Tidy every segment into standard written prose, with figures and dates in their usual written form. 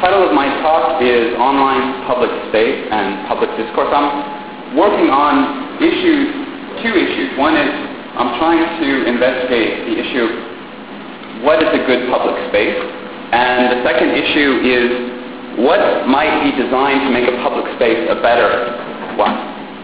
title of my talk is Online Public Space and Public Discourse. I'm working on two issues. One is I'm trying to investigate the issue of what is a good public space, and the second issue is what might be designed to make a public space a better one.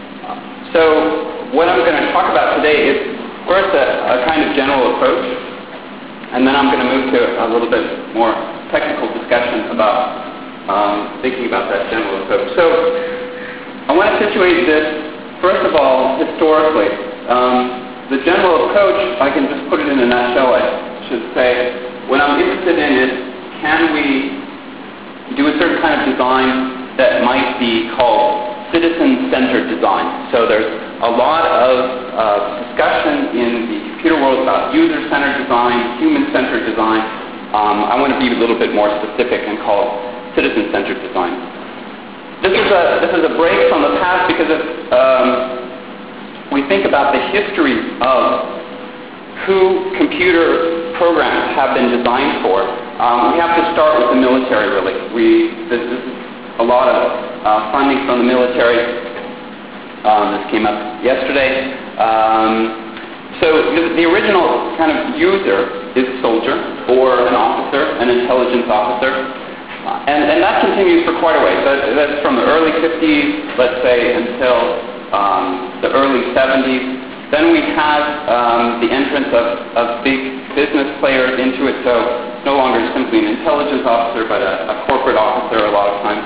So what I'm going to talk about today is first a kind of general approach, and then I'm going to move to a little bit more technical discussion about thinking about that general approach. So I want to situate this, first of all, historically. The general approach, I can just put it in a nutshell, I should say. What I'm interested in is, can we do a certain kind of design that might be called citizen-centered design? So there's a lot of discussion in the computer world about user-centered design, human-centered design. I want to be a little bit more specific and call it citizen-centered design. This is a break from the past because we think about the history of who computer programs have been designed for. We have to start with the military, really. This is a lot of funding from the military. This came up yesterday. So the original kind of user is a soldier or an officer, an intelligence officer. And that continues for quite a way. That's from the early 50s, let's say, until the early 70s. Then we had the entrance of big business players into it, so it's no longer simply an intelligence officer, but a corporate officer a lot of times.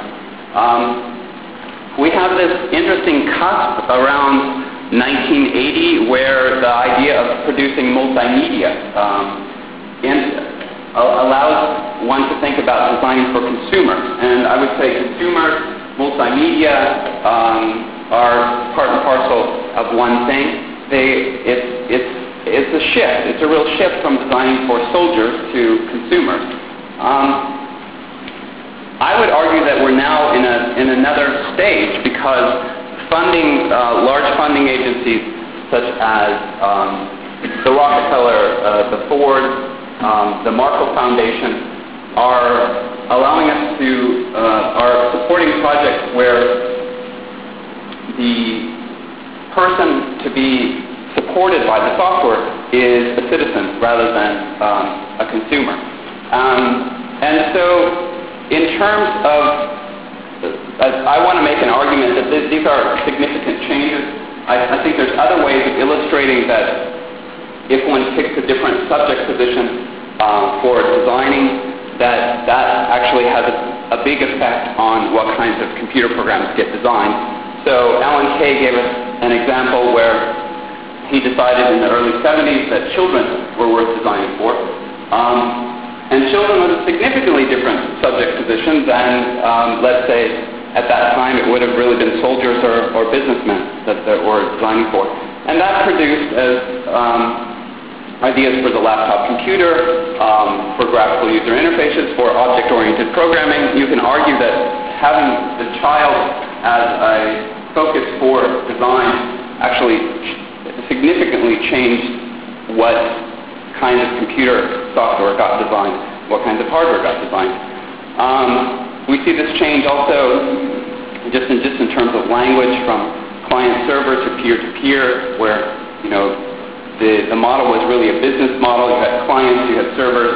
We have this interesting cusp around 1980 where the idea of producing multimedia allows one to think about designing for consumers. And I would say consumers, multimedia are part and parcel of one thing. It's a shift. It's a real shift from designing for soldiers to consumers. I would argue that we're now in another stage because large funding agencies such as the Rockefeller, the Ford, the Marshall Foundation are allowing us are supporting projects where the person to be supported by the software is a citizen rather than a consumer. And so in terms of, I want to make an argument that these are significant changes. I think there's other ways of illustrating that if one picks a different subject position for designing, that actually has a big effect on what kinds of computer programs get designed. So Alan Kay gave us an example where he decided in the early 70s that children were worth designing for. And children was a significantly different subject position than, let's say, at that time it would have really been soldiers or businessmen that were designing for. And that produced as ideas for the laptop computer, for graphical user interfaces, for object-oriented programming. You can argue that having the child as a focus for design actually significantly changed what kinds of computer software got designed, what kinds of hardware got designed. We see this change also just in terms of language, from client-server to peer-to-peer, where the model was really a business model. You had clients, you had servers.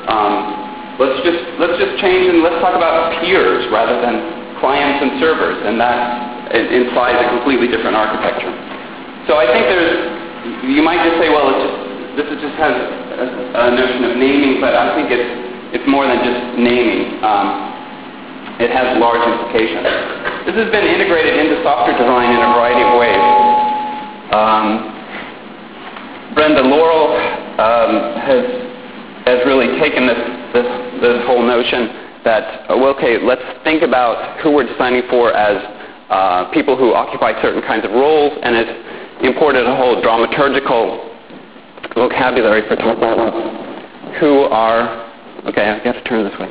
Let's just change and let's talk about peers rather than clients and servers, and that implies a completely different architecture. So I think you might just say, well, this just has a notion of naming, but I think it's more than just naming. It has large implications. This has been integrated into software design in a variety of ways. Brenda Laurel has really taken this whole notion that, okay, let's think about who we're designing for as people who occupy certain kinds of roles, and has imported a whole dramaturgical vocabulary for talking about who are, okay, I've got to turn this way,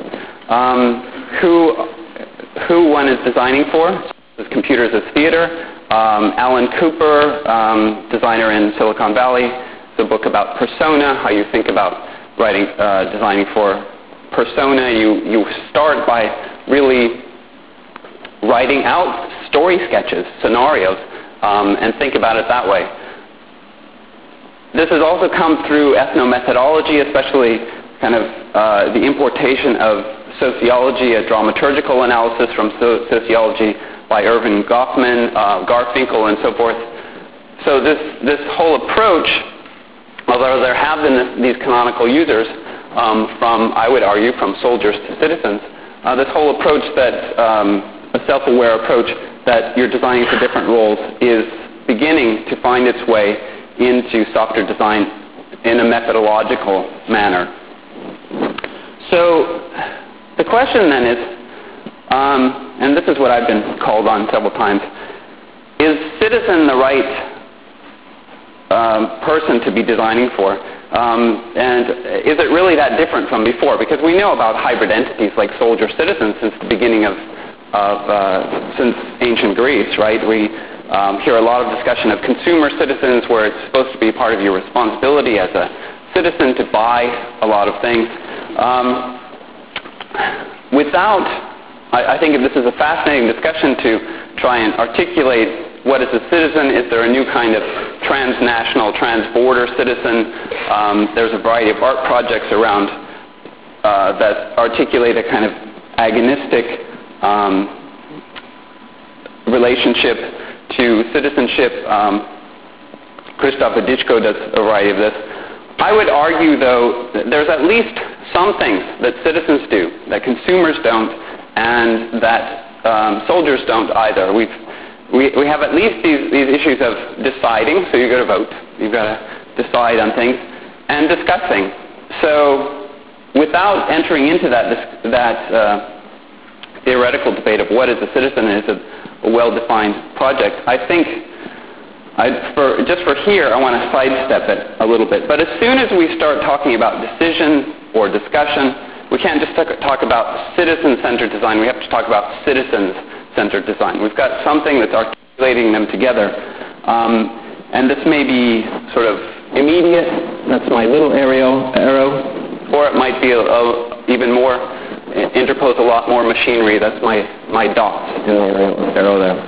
who one is designing for, as computers as theater. Alan Cooper, designer in Silicon Valley, the book about persona, how you think about designing for persona. You start by really writing out story sketches, scenarios, and think about it that way. This has also come through ethnomethodology, especially kind of the importation of sociology, a dramaturgical analysis from sociology by Irving Goffman, Garfinkel, and so forth. So this whole approach, although there have been these canonical users from, I would argue, from soldiers to citizens, this whole approach that, a self-aware approach that you're designing for different roles is beginning to find its way into software design in a methodological manner. So the question then is, and this is what I've been called on several times, is citizen the right person to be designing for? And is it really that different from before? Because we know about hybrid entities like soldier-citizen since the beginning since ancient Greece, right? We hear a lot of discussion of consumer citizens where it's supposed to be part of your responsibility as a citizen to buy a lot of things. I think this is a fascinating discussion to try and articulate what is a citizen. Is there a new kind of transnational, transborder citizen? There's a variety of art projects around that articulate a kind of agonistic relationship to citizenship. Krzysztof Wadiczko does a variety of this. I would argue, though, that there's at least some things that citizens do that consumers don't, and that soldiers don't either. We have at least these issues of deciding. So you've got to vote. You've got to decide on things, and discussing. So without entering into that theoretical debate of what is a citizen and is a well-defined project, I think just for here, I want to sidestep it a little bit. But as soon as we start talking about decision or discussion, we can't just talk about citizen-centered design. We have to talk about citizens-centered design. We've got something that's articulating them together. And this may be sort of immediate. That's my little arrow. Or it might be even more, interpose a lot more machinery. That's my dots in the arrow there.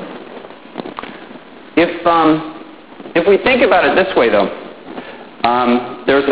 If we think about it this way, though, there's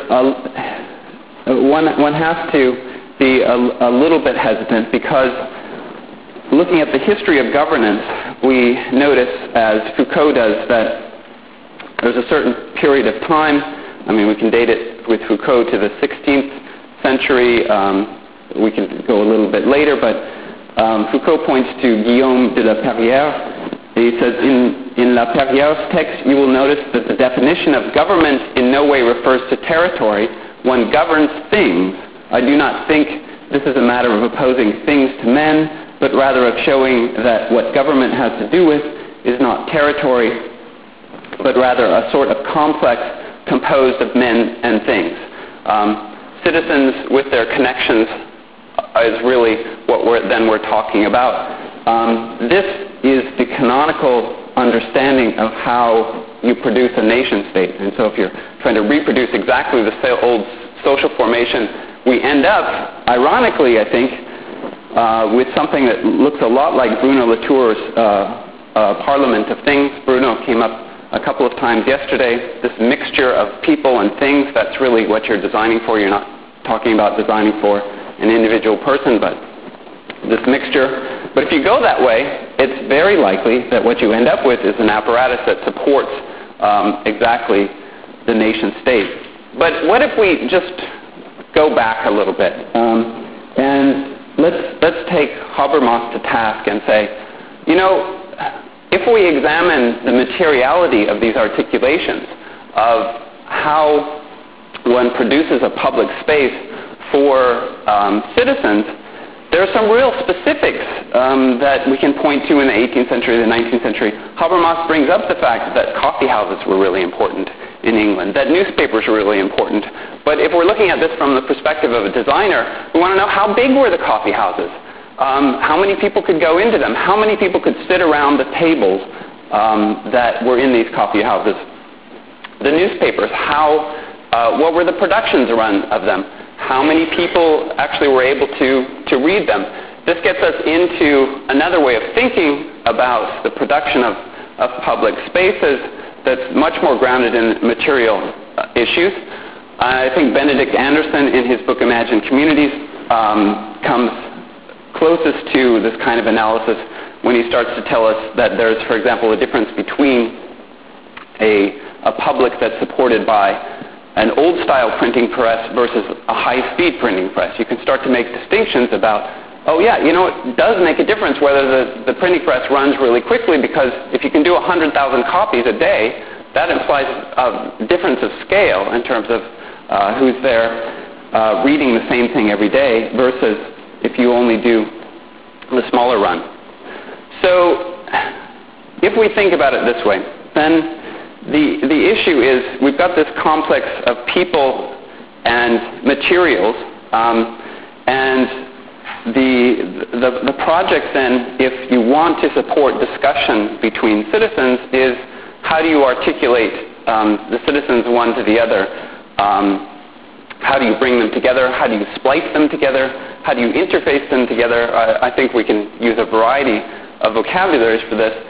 one has to be a little bit hesitant, because looking at the history of governance, we notice, as Foucault does, that there's a certain period of time. I mean, we can date it with Foucault to the 16th century. We can go a little bit later, but Foucault points to Guillaume de la Perrière. He says, in La Perrière's text, you will notice that the definition of government in no way refers to territory. One governs things. I do not think this is a matter of opposing things to men, but rather of showing that what government has to do with is not territory, but rather a sort of complex composed of men and things. Citizens with their connections is really what we're talking about. This is the canonical understanding of how you produce a nation-state. And so if you're trying to reproduce exactly the old social formation, we end up, ironically, I think, with something that looks a lot like Bruno Latour's Parliament of Things. Bruno came up a couple of times yesterday. This mixture of people and things, that's really what you're designing for. You're not talking about designing for an individual person, but this mixture. But if you go that way, it's very likely that what you end up with is an apparatus that supports exactly the nation-state. But what if we just go back a little bit, and let's take Habermas to task and say, if we examine the materiality of these articulations of how one produces a public space for citizens, there are some real specifics that we can point to in the 18th century, the 19th century. Habermas brings up the fact that coffee houses were really important in England, that newspapers were really important. But if we're looking at this from the perspective of a designer, we want to know, how big were the coffee houses? How many people could go into them? How many people could sit around the tables that were in these coffee houses? The newspapers, what were the productions of them? How many people actually were able to read them? this gets us into another way of thinking about the production of public spaces that's much more grounded in material issues. I think Benedict Anderson, in his book Imagined Communities, comes closest to this kind of analysis when he starts to tell us that there's, for example, a difference between a public that's supported by an old-style printing press versus a high-speed printing press. You can start to make distinctions about, oh yeah, you know, it does make a difference whether the printing press runs really quickly, because if you can do 100,000 copies a day, that implies a difference of scale in terms of who's there reading the same thing every day versus if you only do the smaller run. So if we think about it this way, then the issue is we've got this complex of people and materials, and the project then, if you want to support discussion between citizens, is how do you articulate the citizens one to the other? How do you bring them together? How do you splice them together? How do you interface them together? I think we can use a variety of vocabularies for this.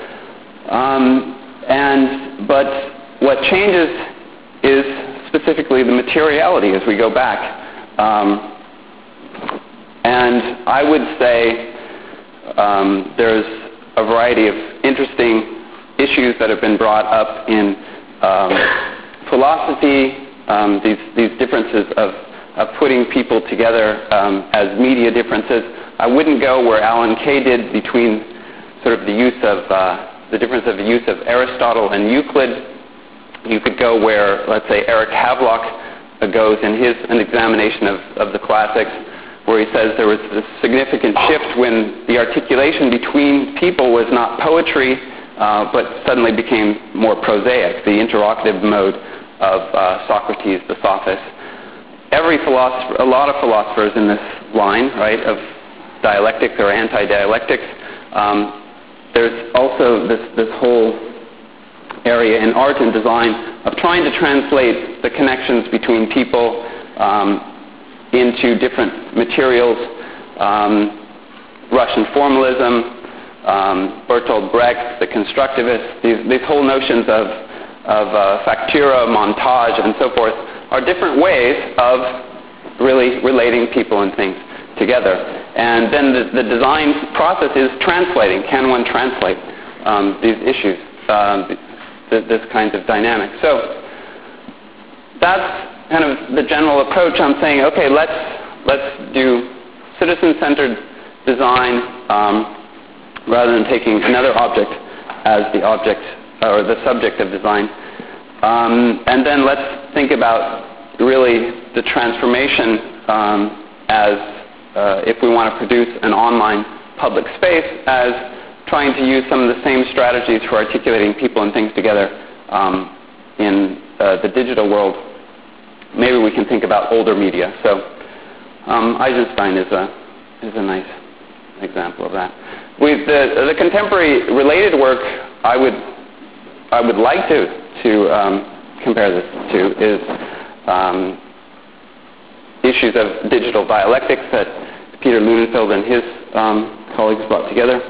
But what changes is specifically the materiality as we go back. And I would say there's a variety of interesting issues that have been brought up in philosophy, these differences of putting people together as media differences. I wouldn't go where Alan Kay did between sort of the use of the difference of the use of Aristotle and Euclid. You could go where, let's say, Eric Havelock goes in an examination of the classics, where he says there was this significant shift when the articulation between people was not poetry, but suddenly became more prosaic, the interrogative mode of Socrates, the sophist. A lot of philosophers in this line, right, of dialectics or anti-dialectics. There's also this whole area in art and design of trying to translate the connections between people into different materials. Russian formalism, Bertolt Brecht, the constructivists, these whole notions of factura, montage, and so forth are different ways of really relating people and things together. And then the design process is translating. Can one translate these issues, this kind of dynamic? So that's kind of the general approach. I'm saying, okay, let's do citizen-centered design rather than taking another object as the object or the subject of design. And then let's think about really the transformation as if we want to produce an online public space, as trying to use some of the same strategies for articulating people and things together in the digital world. Maybe we can think about older media. So Eisenstein is a nice example of that. With the contemporary related work, I would like to compare this to is issues of digital dialectics that Peter Lunenfeld and his colleagues brought together.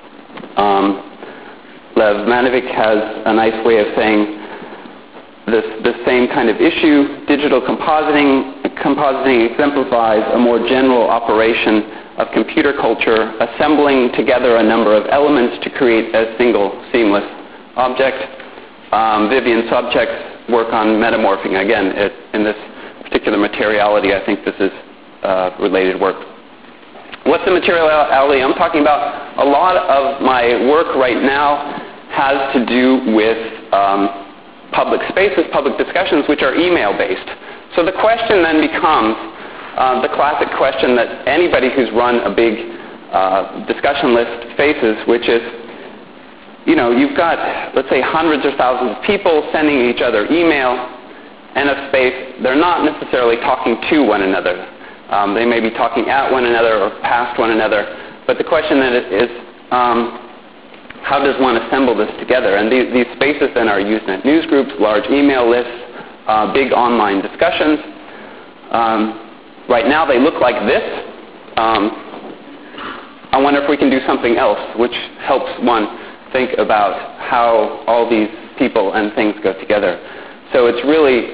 Lev Manevich has a nice way of saying the same kind of issue. Digital compositing exemplifies a more general operation of computer culture, assembling together a number of elements to create a single seamless object. Vivian Sobczak's work on metamorphing, again, in this particular materiality, I think this is related work. What's the materiality I'm talking about? A lot of my work right now has to do with public spaces, public discussions, which are email-based. So the question then becomes the classic question that anybody who's run a big discussion list faces, which is, you've got, let's say, hundreds or thousands of people sending each other email and a space. They're not necessarily talking to one another. They may be talking at one another or past one another. But the question then is how does one assemble this together? And these spaces then are Usenet news groups, large email lists, big online discussions. Right now they look like this. I wonder if we can do something else, which helps one think about how all these people and things go together. So it's really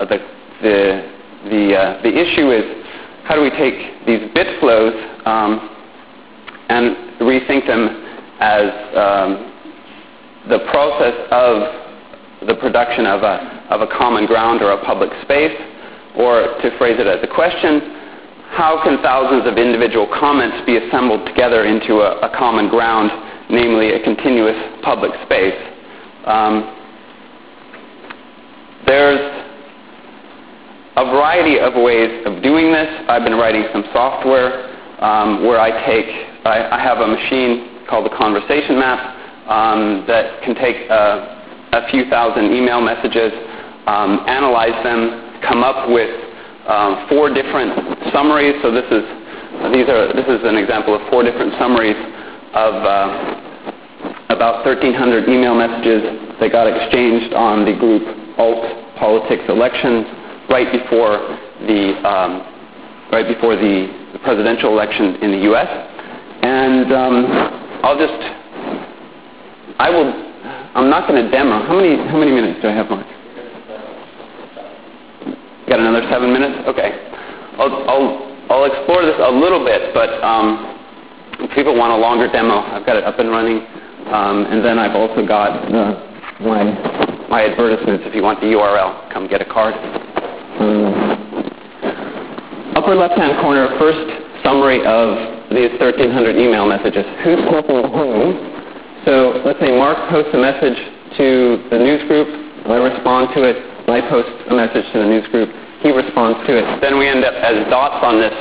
the issue is, how do we take these bit flows and rethink them as the process of the production of a common ground or a public space? Or to phrase it as a question, how can thousands of individual comments be assembled together into a common ground, namely a continuous public space? There's a variety of ways of doing this. I've been writing some software where I have a machine called the Conversation Map that can take a few thousand email messages, analyze them, come up with 4 different summaries. So this is an example of 4 different summaries of about 1,300 email messages that got exchanged on the group Alt Politics Elections right before the presidential election in the U.S. And I'm not going to demo. How many minutes do I have, Mark? Got another 7 minutes? Okay. I'll explore this a little bit, but if people want a longer demo, I've got it up and running. And then I've also got my advertisements. If you want the URL, come get a card. Upper left-hand corner, first summary of these 1,300 email messages. Who's talking to whom? So let's say Mark posts a message to the news group. I respond to it. I post a message to the news group. He responds to it. Then we end up as dots on this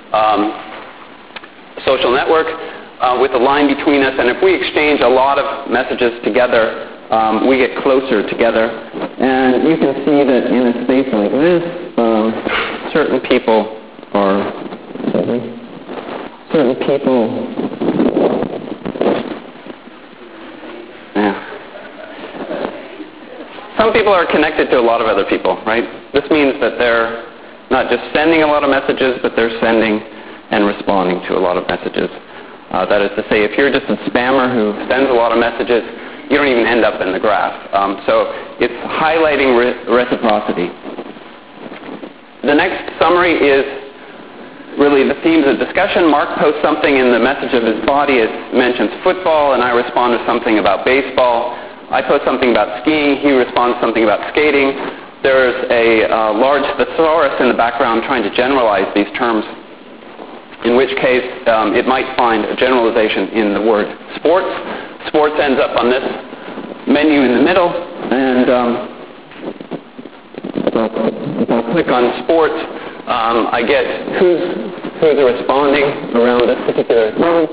social network with a line between us. And if we exchange a lot of messages together, we get closer together. And you can see that in a space like this, certain people some people are connected to a lot of other people, right? This means that they're not just sending a lot of messages, but they're sending and responding to a lot of messages. That is to say, if you're just a spammer who sends a lot of messages, you don't even end up in the graph. So it's highlighting reciprocity. The next summary is really the themes of discussion. Mark posts something in the message of his body. It mentions football, and I respond to something about baseball. I post something about skiing. He responds to something about skating. There's a large thesaurus in the background trying to generalize these terms, in which case it might find a generalization in the word sports. Sports ends up on this menu in the middle, and if I click on sports, I get who's responding around this particular thing.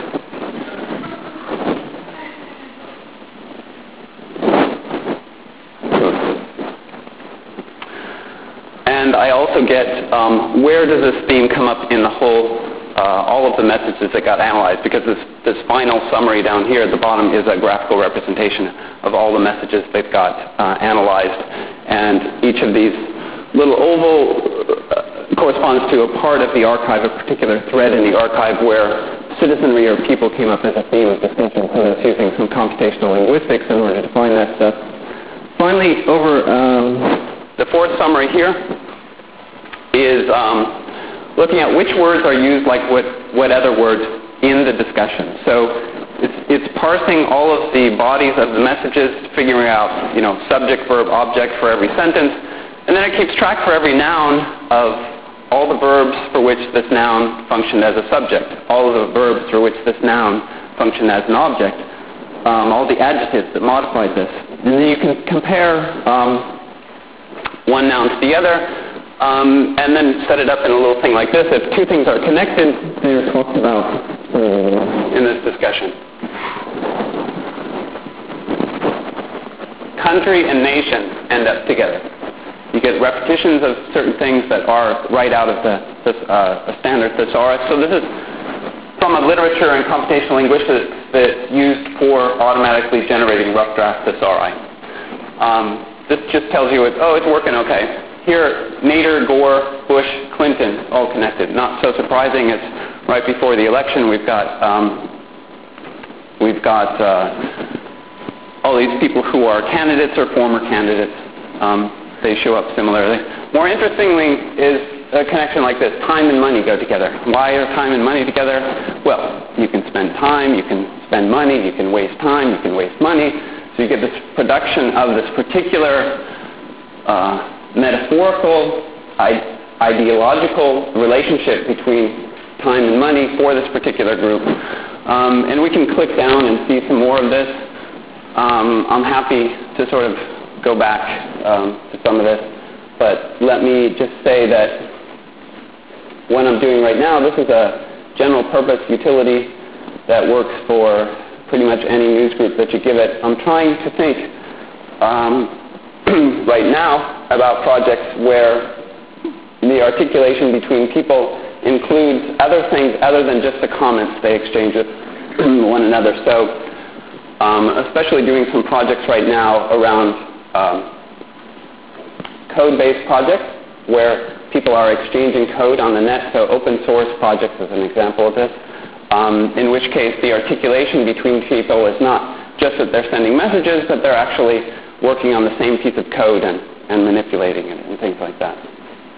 And I also get where does this theme come up in the whole, all of the messages that got analyzed, because this final summary down here at the bottom is a graphical representation of all the messages that got analyzed. And each of these little oval corresponds to a part of the archive, a particular thread in the archive where citizenry or people came up as a theme of discussion. So that's using some computational linguistics in order to find that stuff. Finally, over the fourth summary here is looking at which words are used like what other words in the discussion. So it's parsing all of the bodies of the messages, figuring out, subject, verb, object for every sentence, and then it keeps track for every noun of all the verbs for which this noun functioned as a subject, all of the verbs for which this noun functioned as an object, all the adjectives that modified this. And then you can compare one noun to the other, and then set it up in a little thing like this. If two things are connected, they're talked about in this discussion. Country and nation end up together. You get repetitions of certain things that are right out of the standard thesaurus. So this is from a literature and computational linguistics that's used for automatically generating rough draft thesauri. This just tells you, it's working okay. Here, Nader, Gore, Bush, Clinton, all connected. Not so surprising. It's right before the election, we've got all these people who are candidates or former candidates. They show up similarly. More interestingly is a connection like this. Time and money go together. Why are time and money together? Well, you can spend time, you can spend money, you can waste time, you can waste money. So you get this production of this particular metaphorical, ideological relationship between time and money for this particular group. And we can click down and see some more of this. I'm happy to sort of go back to some of this, but let me just say that what I'm doing right now, this is a general purpose utility that works for pretty much any news group that you give it. I'm trying to think right now about projects where the articulation between people includes other things other than just the comments they exchange with one another. So especially doing some projects right now around code-based projects where people are exchanging code on the net, so open source projects is an example of this, in which case the articulation between people is not just that they're sending messages, but they're actually working on the same piece of code and manipulating it and things like that.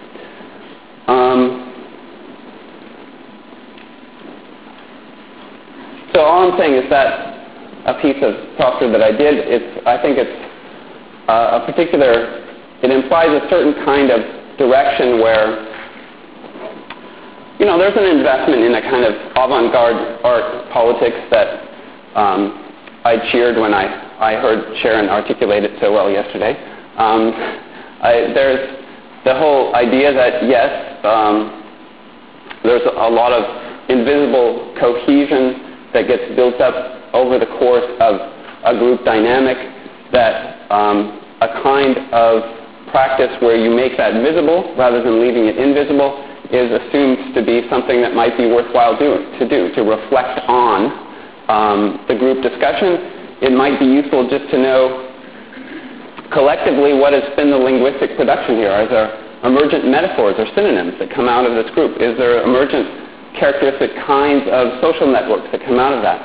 So all I'm saying is that a piece of software that I did, I think it's a particular, it implies a certain kind of direction where, there's an investment in a kind of avant-garde art politics that I cheered when I heard Sharon articulate it so well yesterday. There's the whole idea that, yes, there's a lot of invisible cohesion that gets built up over the course of a group dynamic, that a kind of practice where you make that visible rather than leaving it invisible is assumed to be something that might be worthwhile to reflect on the group discussion. It might be useful just to know collectively what has been the linguistic production here. Are there emergent metaphors or synonyms that come out of this group? Is there emergent characteristic kinds of social networks that come out of that?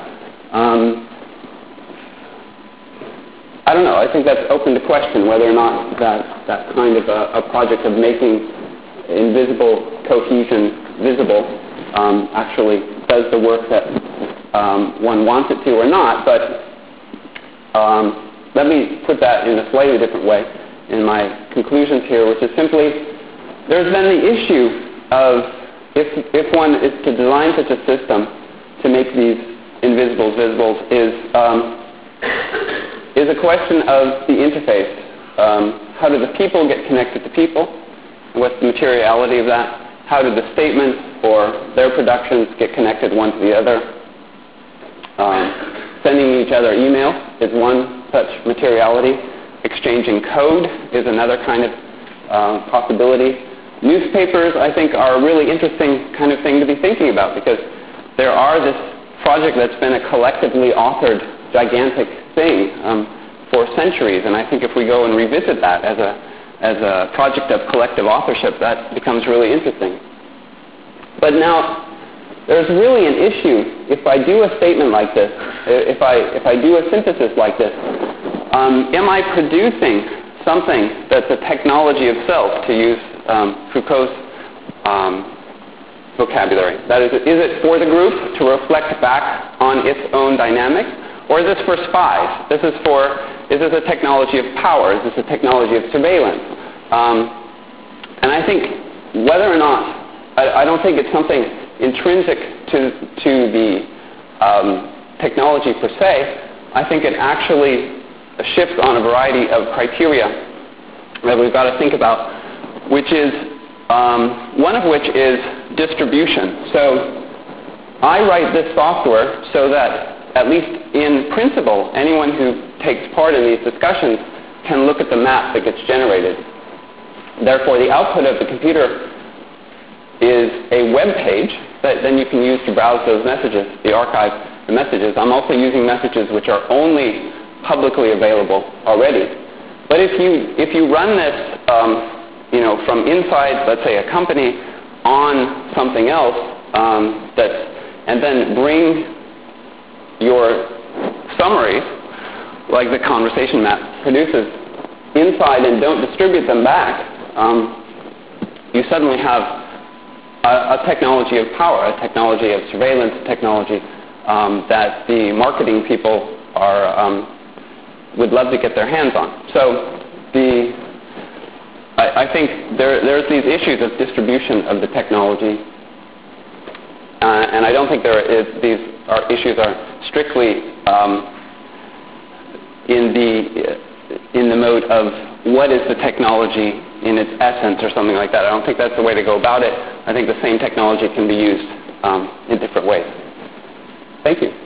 I don't know. I think that's open to question whether or not that kind of a project of making invisible cohesion visible actually does the work that one wants it to or not. But let me put that in a slightly different way in my conclusions here, which is simply there's been the issue of if one is to design such a system to make these invisibles visibles is a question of the interface. How do the people get connected to people? What's the materiality of that? How do the statements or their productions get connected one to the other? Sending each other email is one such materiality. Exchanging code is another kind of possibility. Newspapers, I think, are a really interesting kind of thing to be thinking about because there are this project that's been a collectively authored gigantic thing for centuries, and I think if we go and revisit that as a project of collective authorship, that becomes really interesting. But now, there's really an issue if I do a statement like this, if I do a synthesis like this, am I producing something that's a technology of self, to use Foucault's vocabulary? That is it for the group to reflect back on its own dynamics, or is this for spies? Is this a technology of power? Is this a technology of surveillance? And I think whether or not, I don't think it's something intrinsic to the technology per se. I think it actually shifts on a variety of criteria that we've got to think about, which is one of which is distribution. So I write this software so that, at least in principle, anyone who takes part in these discussions can look at the map that gets generated. Therefore, the output of the computer is a web page that then you can use to browse those messages, the archive, the messages. I'm also using messages which are only publicly available already. But if you run this from inside, let's say, a company on something else, and then bring your summaries, like the conversation map produces, inside and don't distribute them back, you suddenly have a technology of power, a technology of surveillance technology that the marketing people would love to get their hands on. So I think there's these issues of distribution of the technology, and I don't think these issues are strictly in the mode of what is the technology in its essence or something like that. I don't think that's the way to go about it. I think the same technology can be used in different ways. Thank you.